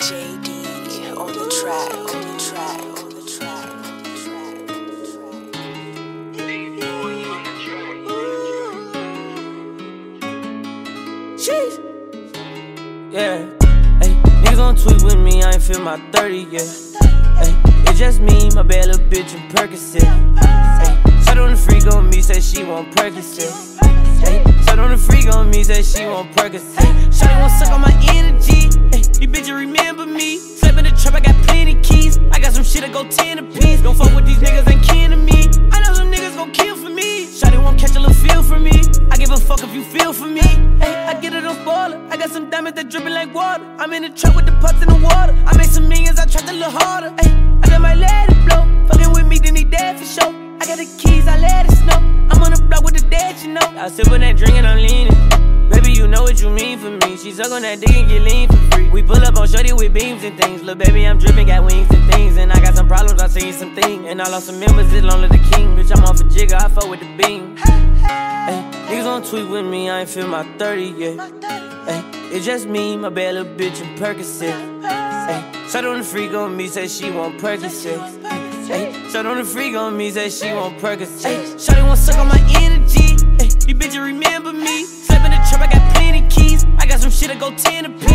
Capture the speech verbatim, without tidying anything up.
J D on the track, on the track, on the track, on the track. Sheesh. Yeah, hey, niggas on tweet with me, I ain't feel my thirty yet. Hey, it's just me, my bad little bitch, and Percocet. Hey, shot on the freak on me, say she want Percocet. Hey, shot on the freak on me, say she want Percocet. Shawty want suck on my energy. Hey, you bitches remember me. Slap in the trap, I got plenty keys. I got some shit that go ten apiece. Don't fuck with these niggas, ain't kin to me. I know some niggas gon' kill for me. Shawty won't catch a little feel for me. I give a fuck if you feel for me. Hey, I get it on spoiler. I got some diamonds that drippin' like water. I'm in the trap with the pots in the water. I made some millions, I tried to look harder. Hey, I just might let it blow. Fucking with me, then he dead for sure. I got the keys, I let it snow. I'm on the block with the dead, you know. I sip on that drink and I'm leaning. Baby, you know what you mean for me. She suck on that dick and get lean for free. We pull up on shorty with beams and things. Lil' baby, I'm drippin', got wings and things. And I got some problems, I seen some things. And I lost some members, it's lonely the king. Bitch, I'm off a jigger, I fuck with the beam. Hey, niggas on tweet with me, I ain't feel my thirty yet. Hey, it's just me, my bad little bitch, and Percocet. Hey, shot on the freak on me, say she want Percocet. Hey, shot on the freak on me, say she want Percocet. Hey, shawty want suck on my energy. Hey, you bitches remember me. Slap in the trap, I got plenty keys. I got some shit that go ten apiece.